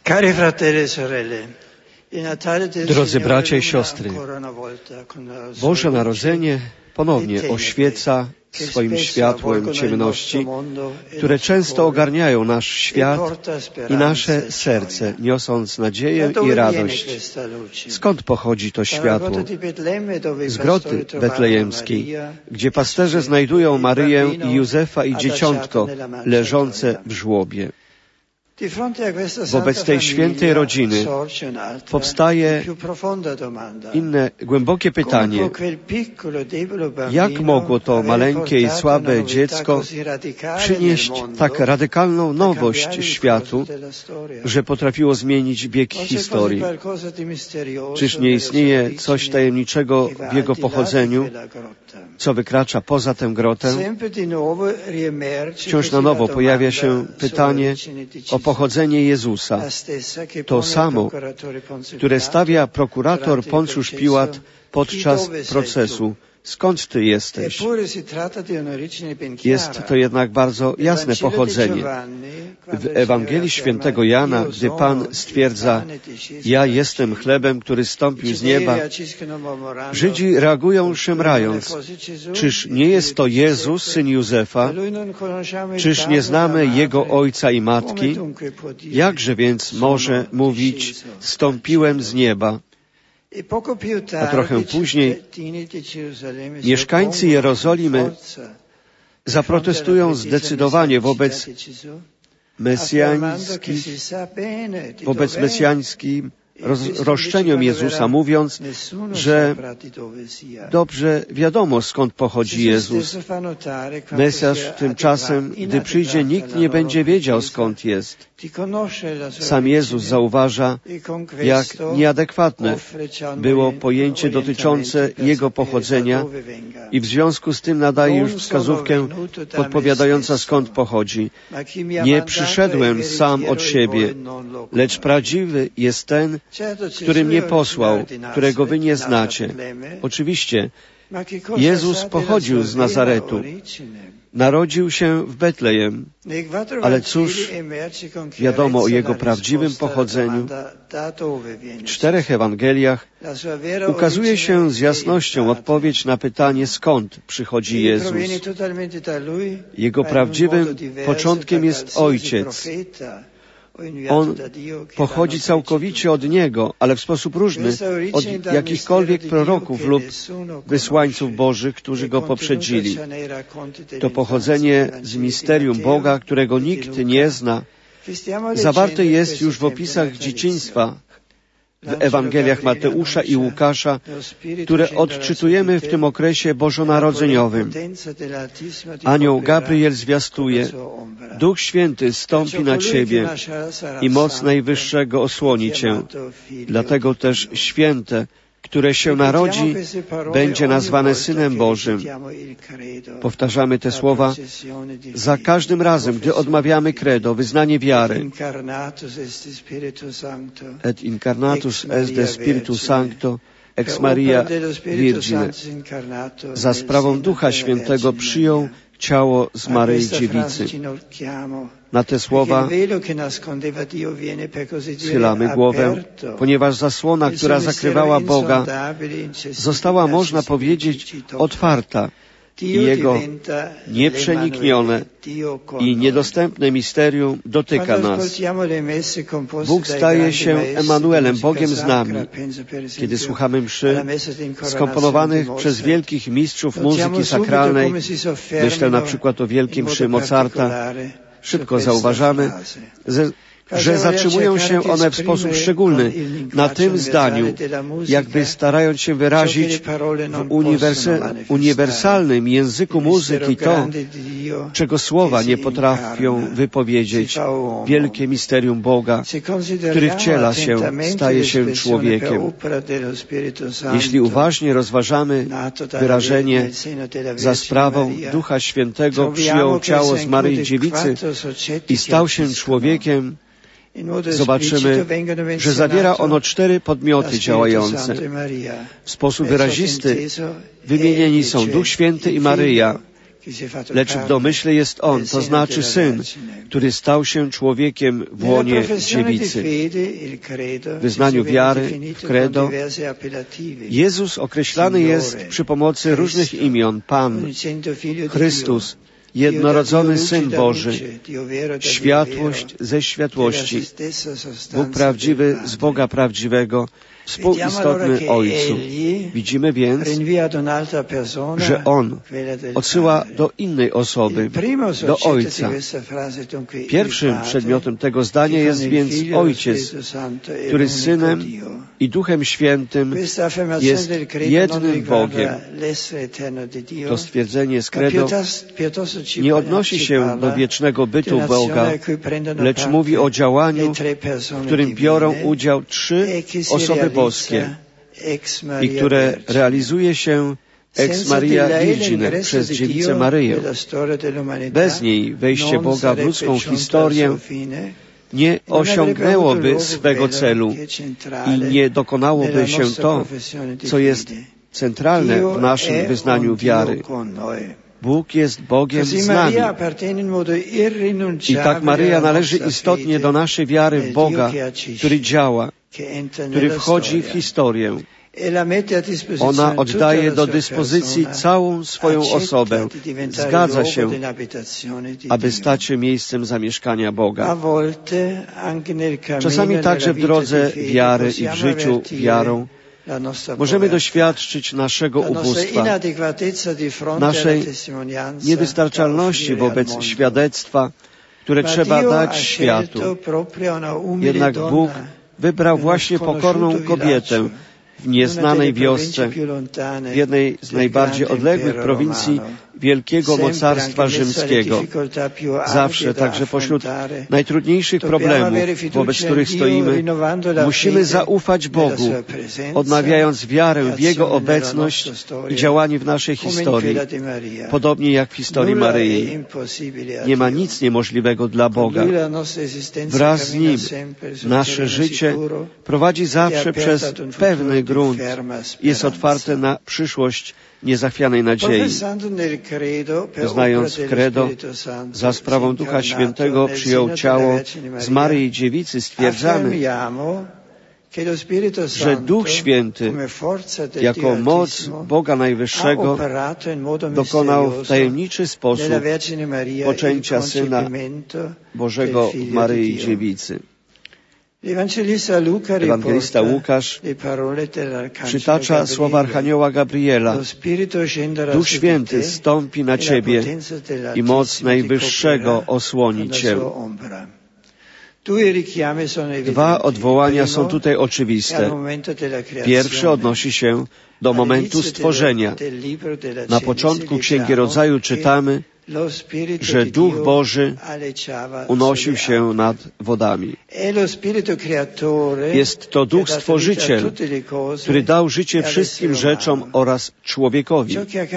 Drodzy bracia i siostry, Boże Narodzenie ponownie oświeca swoim światłem ciemności, które często ogarniają nasz świat i nasze serce, niosąc nadzieję i radość. Skąd pochodzi to światło? Z groty betlejemskiej, gdzie pasterze znajdują Maryję i Józefa i dzieciątko leżące w żłobie. Wobec tej świętej rodziny powstaje inne głębokie pytanie. Jak mogło to maleńkie i słabe dziecko przynieść tak radykalną nowość światu, że potrafiło zmienić bieg historii? Czyż nie istnieje coś tajemniczego w jego pochodzeniu, co wykracza poza tę grotę? Wciąż na nowo pojawia się pytanie o pochodzenie Jezusa. To samo, które stawia prokurator Poncjusz Piłat podczas procesu. Skąd Ty jesteś? Jest to jednak bardzo jasne pochodzenie. W Ewangelii Świętego Jana, gdy Pan stwierdza: ja jestem chlebem, który zstąpił z nieba, Żydzi reagują szemrając: czyż nie jest to Jezus, syn Józefa? Czyż nie znamy Jego ojca i matki? Jakże więc może mówić: zstąpiłem z nieba? A trochę później mieszkańcy Jerozolimy zaprotestują zdecydowanie wobec mesjańskim roszczeniom Jezusa, mówiąc, że dobrze wiadomo, skąd pochodzi Jezus. Mesjasz tymczasem, gdy przyjdzie, nikt nie będzie wiedział, skąd jest. Sam Jezus zauważa, jak nieadekwatne było pojęcie dotyczące Jego pochodzenia i w związku z tym nadaje już wskazówkę podpowiadająca, skąd pochodzi. Nie przyszedłem sam od siebie, lecz prawdziwy jest ten, który mnie posłał, którego wy nie znacie. Oczywiście, Jezus pochodził z Nazaretu. Narodził się w Betlejem, ale cóż wiadomo o Jego prawdziwym pochodzeniu? W 4 Ewangeliach ukazuje się z jasnością odpowiedź na pytanie, skąd przychodzi Jezus. Jego prawdziwym początkiem jest Ojciec. On pochodzi całkowicie od Niego, ale w sposób różny od jakichkolwiek proroków lub wysłańców Bożych, którzy Go poprzedzili. To pochodzenie z misterium Boga, którego nikt nie zna, zawarte jest już w opisach dzieciństwa w Ewangeliach Mateusza i Łukasza, które odczytujemy w tym okresie bożonarodzeniowym. Anioł Gabriel zwiastuje: Duch Święty zstąpi na Ciebie i moc Najwyższego osłoni Cię. Dlatego też święte, które się narodzi, będzie nazwane Synem Bożym. Powtarzamy te słowa za każdym razem, gdy odmawiamy credo, wyznanie wiary. Et incarnatus est de Spiritu Sancto, ex Maria Virgine. Za sprawą Ducha Świętego przyjął ciało z Maryi Dziewicy. Na te słowa schylamy głowę, ponieważ zasłona, która zakrywała Boga, została, można powiedzieć, otwarta i Jego nieprzeniknione i niedostępne misterium dotyka nas. Bóg staje się Emanuelem, Bogiem z nami. Kiedy słuchamy mszy skomponowanych przez wielkich mistrzów muzyki sakralnej, myślę na przykład o wielkim mszy Mozarta, szybko zauważamy, że zatrzymują się one w sposób szczególny na tym zdaniu, jakby starając się wyrazić w uniwersalnym języku muzyki to, czego słowa nie potrafią wypowiedzieć. Wielkie misterium Boga, który wciela się, staje się człowiekiem. Jeśli uważnie rozważamy wyrażenie za sprawą Ducha Świętego przyjął ciało z Maryi Dziewicy i stał się człowiekiem, zobaczymy, że zawiera ono 4 podmioty działające. W sposób wyrazisty wymienieni są Duch Święty i Maryja, lecz w domyśle jest On, to znaczy Syn, który stał się człowiekiem w łonie dziewicy. W wyznaniu wiary, w credo, Jezus określany jest przy pomocy różnych imion: Pan, Chrystus, jednorodzony Syn Boży, światłość ze światłości, Bóg prawdziwy z Boga prawdziwego, współistotny Ojcu. Widzimy więc, że On odsyła do innej osoby, do Ojca. Pierwszym przedmiotem tego zdania jest więc Ojciec, który z Synem i Duchem Świętym jest jednym Bogiem. To stwierdzenie z credo nie odnosi się do wiecznego bytu Boga, lecz mówi o działaniu, w którym biorą udział trzy osoby boskie i które realizuje się ex Maria Virgine przez dziewicę Maryję. Bez niej wejście Boga w ludzką historię nie osiągnęłoby swego celu i nie dokonałoby się to, co jest centralne w naszym wyznaniu wiary. Bóg jest Bogiem z nami. I tak Maryja należy istotnie do naszej wiary w Boga, który działa, który wchodzi w historię. Ona oddaje do dyspozycji całą swoją osobę. Zgadza się, aby stać się miejscem zamieszkania Boga. Czasami także w drodze wiary i w życiu wiarą możemy doświadczyć naszego ubóstwa, naszej niewystarczalności wobec świadectwa, które trzeba dać światu. Jednak Bóg wybrał właśnie pokorną kobietę w nieznanej wiosce, w jednej z najbardziej odległych prowincji wielkiego mocarstwa rzymskiego. Zawsze, także pośród najtrudniejszych problemów, wobec których stoimy, musimy zaufać Bogu, odnawiając wiarę w Jego obecność i działanie w naszej historii, podobnie jak w historii Maryi. Nie ma nic niemożliwego dla Boga. Wraz z Nim nasze życie prowadzi zawsze przez pewny grunt, jest otwarte na przyszłość niezachwianej nadziei. Wyznając w credo, za sprawą Ducha Świętego przyjął ciało z Maryi Dziewicy, stwierdzamy, że Duch Święty jako moc Boga Najwyższego dokonał w tajemniczy sposób poczęcia Syna Bożego w Maryi Dziewicy. Ewangelista Łukasz przytacza słowa Archanioła Gabriela: Duch Święty zstąpi na Ciebie i moc Najwyższego osłoni Cię. Dwa odwołania są tutaj oczywiste. Pierwsze odnosi się do momentu stworzenia. Na początku Księgi Rodzaju czytamy, że Duch Boży unosił się nad wodami. Jest to Duch Stworzyciel, który dał życie wszystkim rzeczom oraz człowiekowi.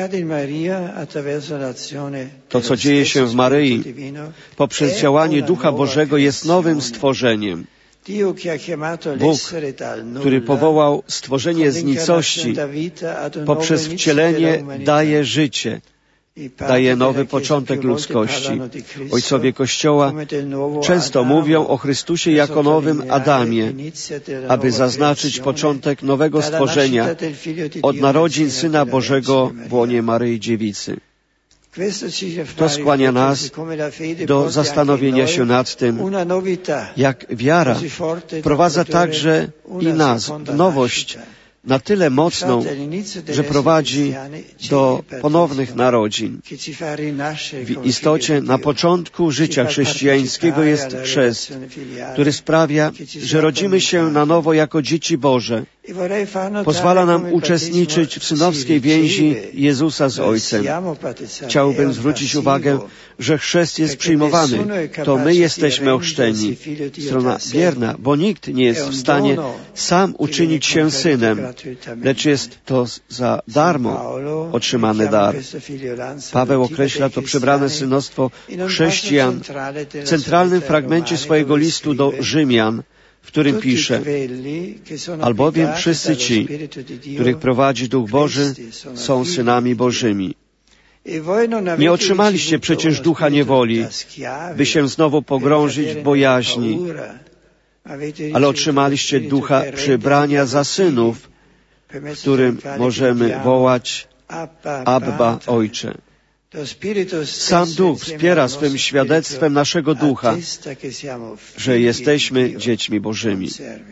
To, co dzieje się w Maryi, poprzez działanie Ducha Bożego, jest nowym stworzeniem. Bóg, który powołał stworzenie z nicości, poprzez wcielenie daje życie, daje nowy początek ludzkości. Ojcowie Kościoła często mówią o Chrystusie jako nowym Adamie, aby zaznaczyć początek nowego stworzenia od narodzin Syna Bożego w łonie Maryi Dziewicy. To skłania nas do zastanowienia się nad tym, jak wiara wprowadza także i nas w nowość na tyle mocną, że prowadzi do ponownych narodzin. W istocie na początku życia chrześcijańskiego jest chrzest, który sprawia, że rodzimy się na nowo jako dzieci Boże. Pozwala nam uczestniczyć w synowskiej więzi Jezusa z Ojcem. Chciałbym zwrócić uwagę, że chrzest jest przyjmowany. To my jesteśmy ochrzczeni. Strona bierna, bo nikt nie jest w stanie sam uczynić się synem, lecz jest to za darmo otrzymany dar. Paweł określa to przebrane synostwo chrześcijan w centralnym fragmencie swojego listu do Rzymian, w którym pisze: albowiem wszyscy ci, których prowadzi Duch Boży, są synami Bożymi. Nie otrzymaliście przecież ducha niewoli, by się znowu pogrążyć w bojaźni, ale otrzymaliście ducha przybrania za synów, w którym możemy wołać Abba, Ojcze. Sam Duch wspiera swym świadectwem naszego ducha, że jesteśmy dziećmi Bożymi.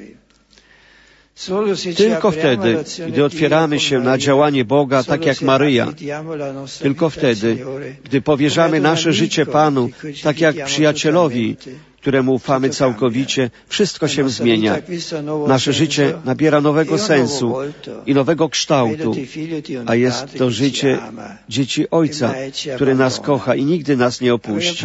Tylko wtedy, gdy otwieramy się na działanie Boga, tak jak Maryja, tylko wtedy, gdy powierzamy nasze życie Panu, tak jak przyjacielowi, któremu ufamy całkowicie, wszystko się zmienia. Nasze życie nabiera nowego sensu i nowego kształtu, a jest to życie dzieci Ojca, który nas kocha i nigdy nas nie opuści.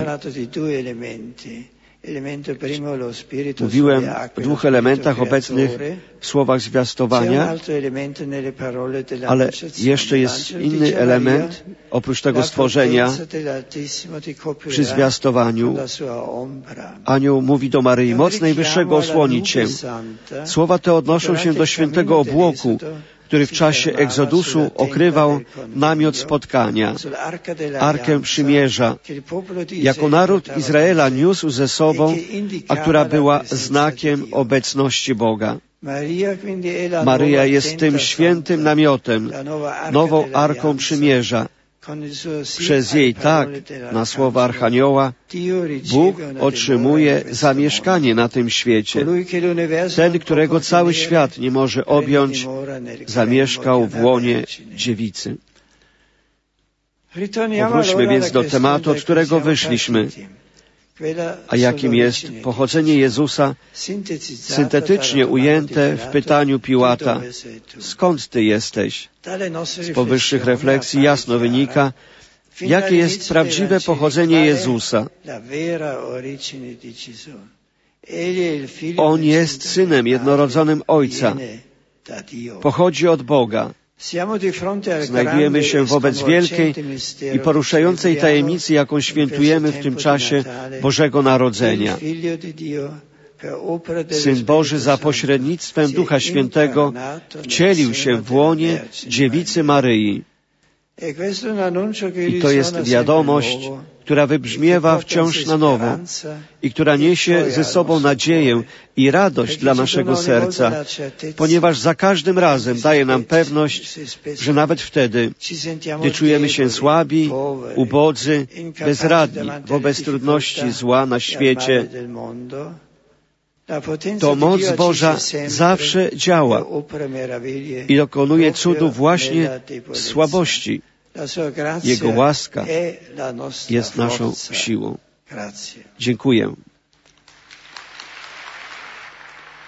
Mówiłem o dwóch elementach obecnych w słowach zwiastowania, ale jeszcze jest inny element, oprócz tego stworzenia, przy zwiastowaniu. Anioł mówi do Maryi, moc Najwyższego osłoni Cię. Słowa te odnoszą się do świętego obłoku, który w czasie Egzodusu okrywał namiot spotkania, Arkę Przymierza, jako naród Izraela niósł ze sobą, a która była znakiem obecności Boga. Maryja jest tym świętym namiotem, nową Arką Przymierza. Przez jej tak, na słowa Archanioła, Bóg otrzymuje zamieszkanie na tym świecie. Ten, którego cały świat nie może objąć, zamieszkał w łonie dziewicy. Powróćmy więc do tematu, od którego wyszliśmy, a jakim jest pochodzenie Jezusa, syntetycznie ujęte w pytaniu Piłata, skąd Ty jesteś? Z powyższych refleksji jasno wynika, jakie jest prawdziwe pochodzenie Jezusa. On jest Synem jednorodzonym Ojca. Pochodzi od Boga. Znajdujemy się wobec wielkiej i poruszającej tajemnicy, jaką świętujemy w tym czasie Bożego Narodzenia. Syn Boży za pośrednictwem Ducha Świętego wcielił się w łonie dziewicy Maryi. I to jest wiadomość, która wybrzmiewa wciąż na nowo i która niesie ze sobą nadzieję i radość dla naszego serca, ponieważ za każdym razem daje nam pewność, że nawet wtedy, gdy czujemy się słabi, ubodzy, bezradni wobec trudności zła na świecie, to moc Boża zawsze działa i dokonuje cudów właśnie w słabości. Jego łaska jest naszą siłą. Dziękuję.